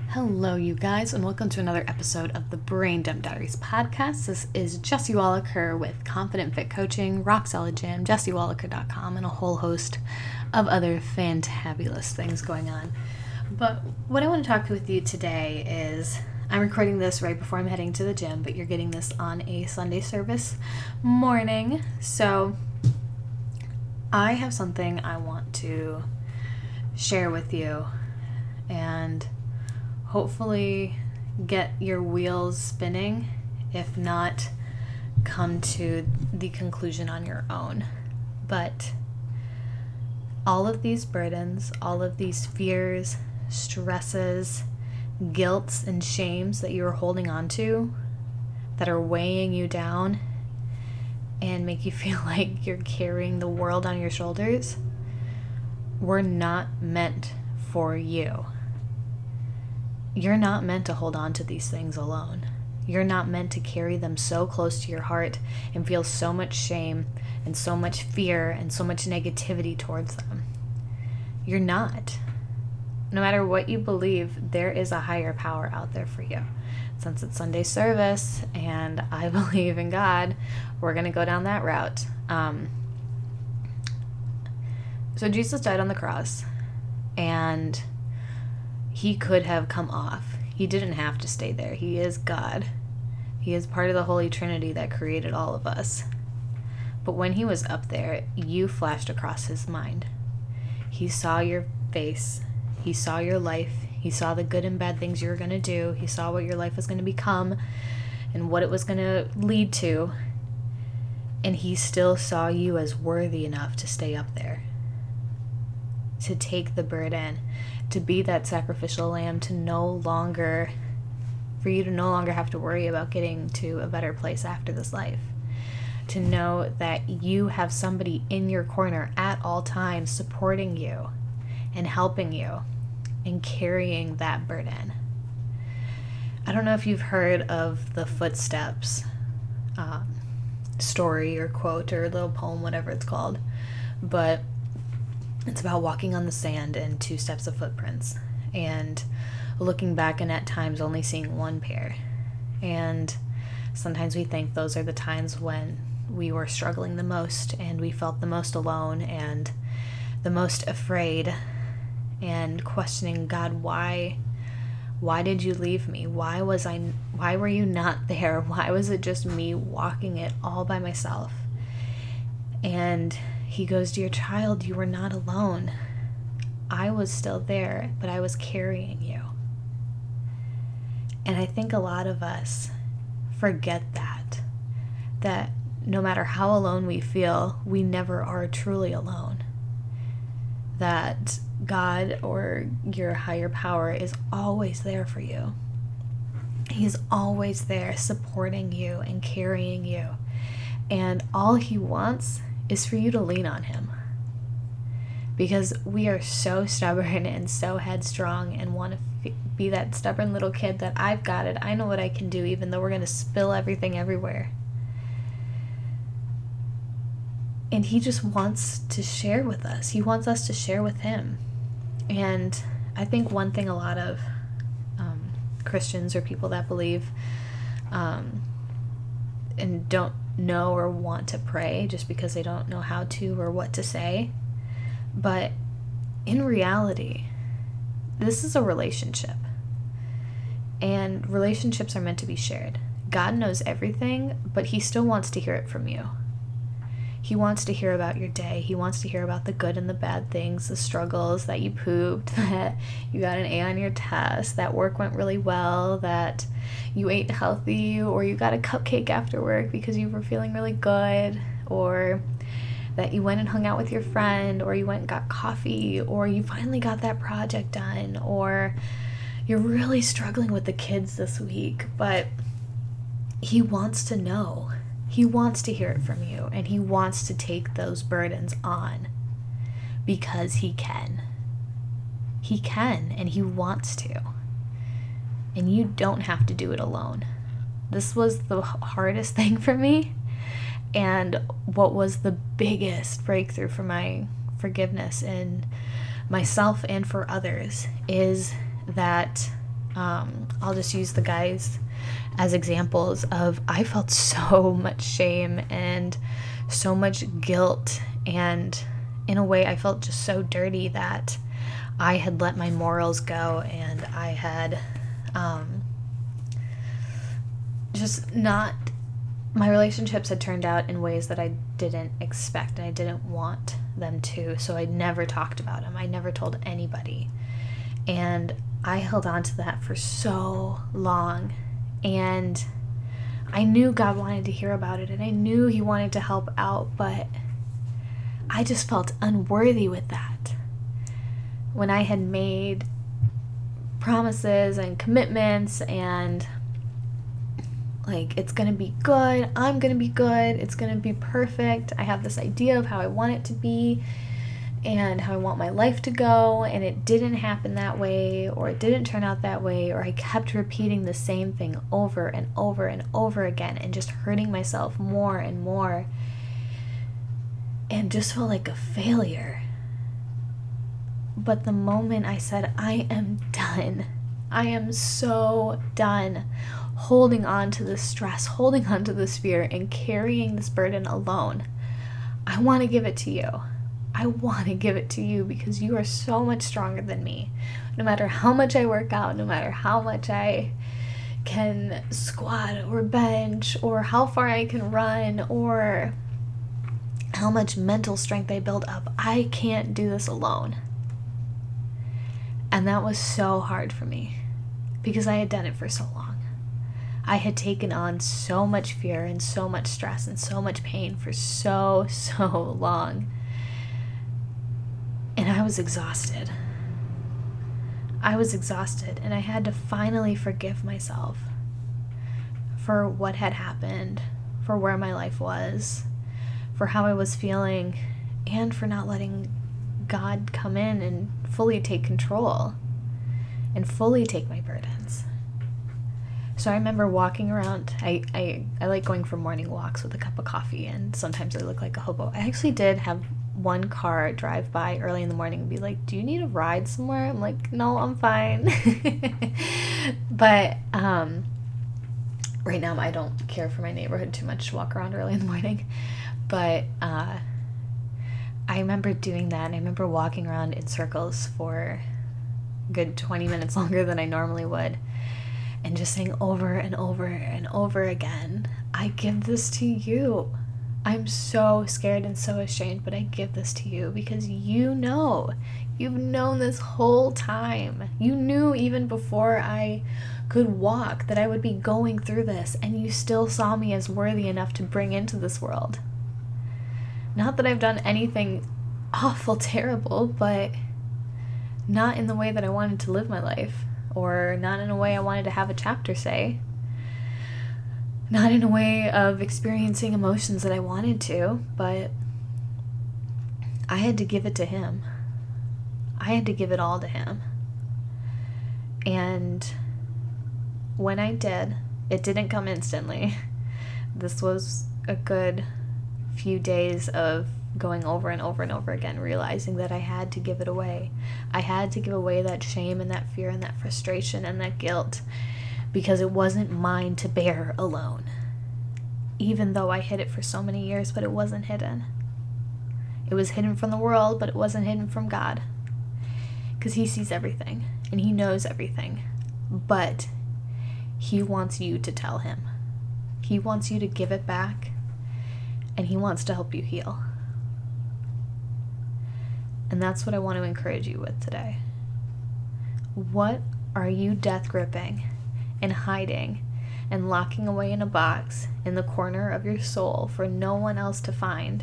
Hello, you guys, and welcome to another episode of the Brain Dump Diaries podcast. This is Jessie Wallaker with Confident Fit Coaching, Rock Solid Gym, JessieWallaker.com, and a whole host of other fantabulous things going on. But what I want to talk with you today is, I'm recording this right before I'm heading to the gym, but you're getting this on a Sunday service morning. So I have something I want to share with you and hopefully get your wheels spinning, if not come to the conclusion on your own. But all of these burdens, all of these fears, stresses, guilts, and shames that you are holding on to that are weighing you down and make you feel like you're carrying the world on your shoulders were not meant for you. You're not meant to hold on to these things alone. You're not meant to carry them so close to your heart and feel so much shame and so much fear and so much negativity towards them. You're not. No matter what you believe, there is a higher power out there for you. Since it's Sunday service and I believe in God, we're going to go down that route. So Jesus died on the cross, and he could have come off. He didn't have to stay there. He is God. He is part of the Holy Trinity that created all of us. But when he was up there, you flashed across his mind. He saw your face. He saw your life. He saw the good and bad things you were going to do. He saw what your life was going to become and what it was going to lead to. And he still saw you as worthy enough to stay up there, to take the burden, to be that sacrificial lamb, for you to no longer have to worry about getting to a better place after this life. To know that you have somebody in your corner at all times supporting you and helping you and carrying that burden. I don't know if you've heard of the Footsteps story or quote or little poem, whatever it's called, but it's about walking on the sand and 2 steps of footprints and looking back and at times only seeing one pair. And sometimes we think those are the times when we were struggling the most and we felt the most alone and the most afraid and questioning, God, why did you leave me? Why were you not there? Why was it just me walking it all by myself? And he goes, dear child, you were not alone. I was still there, but I was carrying you. And I think a lot of us forget that no matter how alone we feel, we never are truly alone. That God or your higher power is always there for you. He's always there supporting you and carrying you. And all he wants is for you to lean on him, because we are so stubborn and so headstrong and want to be that stubborn little kid that I've got it, I know what I can do, even though we're going to spill everything everywhere. And he just wants to share with us. He wants us to share with him. And I think one thing a lot of Christians or people that believe and don't know or want to pray just because they don't know how to or what to say. But in reality, this is a relationship. And relationships are meant to be shared. God knows everything, but he still wants to hear it from you. He wants to hear about your day. He wants to hear about the good and the bad things, the struggles, that you pooped, that you got an A on your test, that work went really well, that you ate healthy, or you got a cupcake after work because you were feeling really good, or that you went and hung out with your friend, or you went and got coffee, or you finally got that project done, or you're really struggling with the kids this week. But he wants to know. He wants to hear it from you, and he wants to take those burdens on because he can. He can, and he wants to. And you don't have to do it alone. This was the hardest thing for me, and what was the biggest breakthrough for my forgiveness in myself and for others is that I'll just use the guys as examples of I felt so much shame and so much guilt, and in a way I felt just so dirty that I had let my morals go, and I had my relationships had turned out in ways that I didn't expect and I didn't want them to, so I never talked about them. I never told anybody. And I held on to that for so long, and I knew God wanted to hear about it, and I knew He wanted to help out, but I just felt unworthy with that. When I had made promises and commitments and like, it's gonna be good, I'm gonna be good, it's gonna be perfect, I have this idea of how I want it to be and how I want my life to go, and it didn't happen that way, or it didn't turn out that way, or I kept repeating the same thing over and over and over again and just hurting myself more and more, and just felt like a failure. But the moment I said, I am done, I am so done holding on to this stress, holding on to this fear, and carrying this burden alone, I want to give it to you. I want to give it to you because you are so much stronger than me. No matter how much I work out, no matter how much I can squat or bench, or how far I can run, or how much mental strength I build up, I can't do this alone. And that was so hard for me because I had done it for so long. I had taken on so much fear and so much stress and so much pain for so long. And I was exhausted. I was exhausted, and I had to finally forgive myself for what had happened, for where my life was, for how I was feeling, and for not letting God come in and fully take control and fully take my burdens. So I remember walking around. I like going for morning walks with a cup of coffee, and sometimes I look like a hobo. I actually did have one car drive by early in the morning and be like, do you need a ride somewhere? I'm like, no, I'm fine. But right now I don't care for my neighborhood too much to walk around early in the morning. But I remember doing that, and I remember walking around in circles for a good 20 minutes longer than I normally would, and just saying over and over and over again, I give this to you. I'm so scared and so ashamed, but I give this to you because you've known this whole time. You knew even before I could walk that I would be going through this, and you still saw me as worthy enough to bring into this world. Not that I've done anything awful, terrible, but not in the way that I wanted to live my life, or not in a way I wanted to have a chapter say. Not in a way of experiencing emotions that I wanted to, but I had to give it to Him. I had to give it all to Him. And when I did, it didn't come instantly. This was a good few days of going over and over and over again, realizing that I had to give it away. I had to give away that shame and that fear and that frustration and that guilt, because it wasn't mine to bear alone. Even though I hid it for so many years, but it wasn't hidden. It was hidden from the world, but it wasn't hidden from God. Because He sees everything, and He knows everything. But He wants you to tell Him. He wants you to give it back, and He wants to help you heal. And that's what I want to encourage you with today. What are you death gripping and hiding and locking away in a box in the corner of your soul for no one else to find,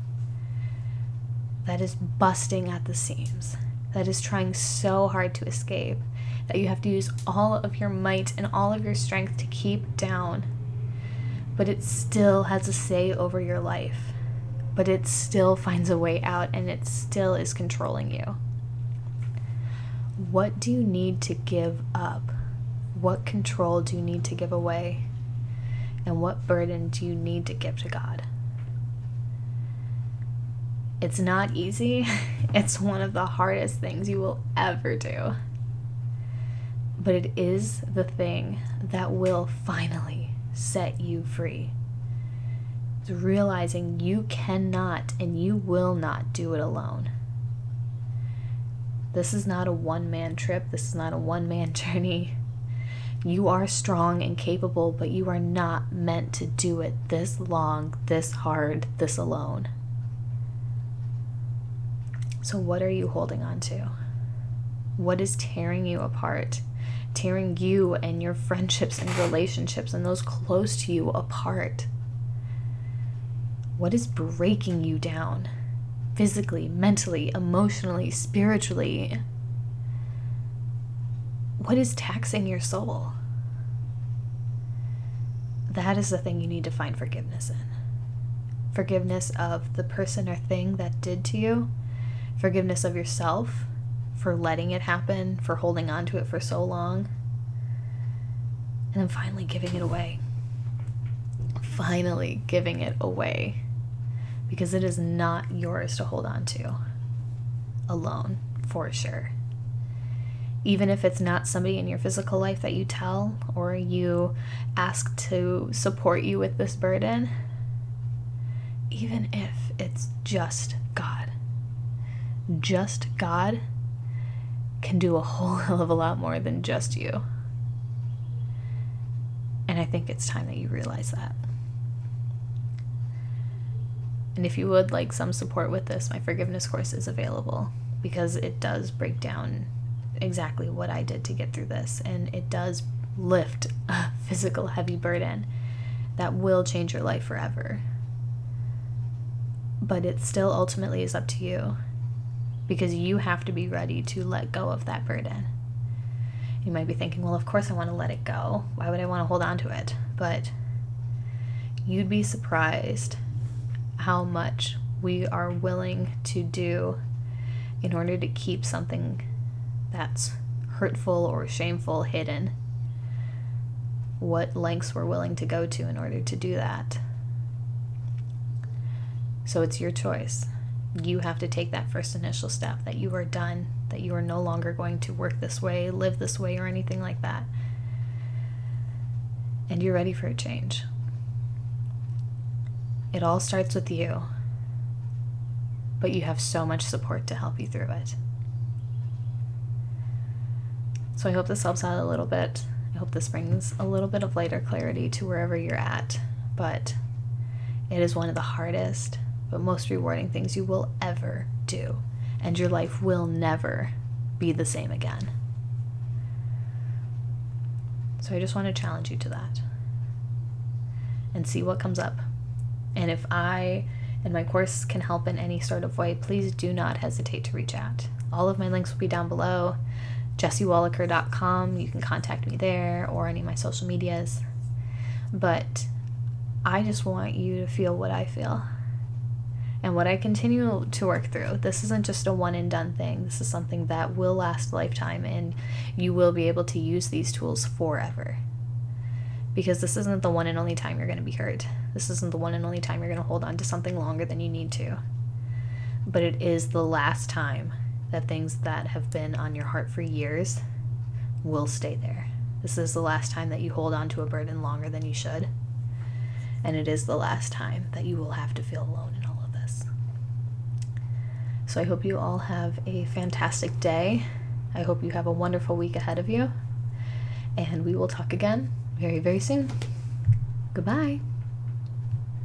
that is busting at the seams, that is trying so hard to escape, that you have to use all of your might and all of your strength to keep down, but it still has a say over your life, but it still finds a way out, and it still is controlling you? What do you need to give up? What control do you need to give away? And what burden do you need to give to God? It's not easy. It's one of the hardest things you will ever do. But it is the thing that will finally set you free. It's realizing you cannot and you will not do it alone. This is not a one-man trip. This is not a one-man journey. You are strong and capable, but you are not meant to do it this long, this hard, this alone. So what are you holding on to? What is tearing you apart? Tearing you and your friendships and relationships and those close to you apart? What is breaking you down? Physically, mentally, emotionally, spiritually? What is taxing your soul? That is the thing you need to find forgiveness in. Forgiveness of the person or thing that did to you. Forgiveness of yourself for letting it happen, for holding on to it for so long. And then finally giving it away. Finally giving it away. Because it is not yours to hold on to alone, for sure. Even if it's not somebody in your physical life that you tell or you ask to support you with this burden, even if it's just God can do a whole hell of a lot more than just you. And I think it's time that you realize that. And if you would like some support with this, my forgiveness course is available, because it does break down exactly what I did to get through this, and it does lift a physical heavy burden that will change your life forever. But it still ultimately is up to you, because you have to be ready to let go of that burden. You might be thinking, well, of course I want to let it go. Why would I want to hold on to it? But you'd be surprised how much we are willing to do in order to keep something that's hurtful or shameful hidden. What lengths we're willing to go to in order to do that. So it's your choice. You have to take that first initial step that you are done, that you are no longer going to work this way, live this way, or anything like that. And you're ready for a change. It all starts with you, but you have so much support to help you through it. So I hope this helps out a little bit. I hope this brings a little bit of light or clarity to wherever you're at, but it is one of the hardest but most rewarding things you will ever do, and your life will never be the same again. So I just want to challenge you to that and see what comes up. And if I and my course can help in any sort of way, please do not hesitate to reach out. All of my links will be down below. JessieWallaker.com. You can contact me there, or any of my social medias. But I just want you to feel what I feel and what I continue to work through. This isn't just a one and done thing. This is something that will last a lifetime, and you will be able to use these tools forever. Because this isn't the one and only time you're going to be hurt. This isn't the one and only time you're going to hold on to something longer than you need to. But it is the last time that things that have been on your heart for years will stay there. This is the last time that you hold on to a burden longer than you should. And it is the last time that you will have to feel alone in all of this. So I hope you all have a fantastic day. I hope you have a wonderful week ahead of you. And we will talk again very, very soon. Goodbye.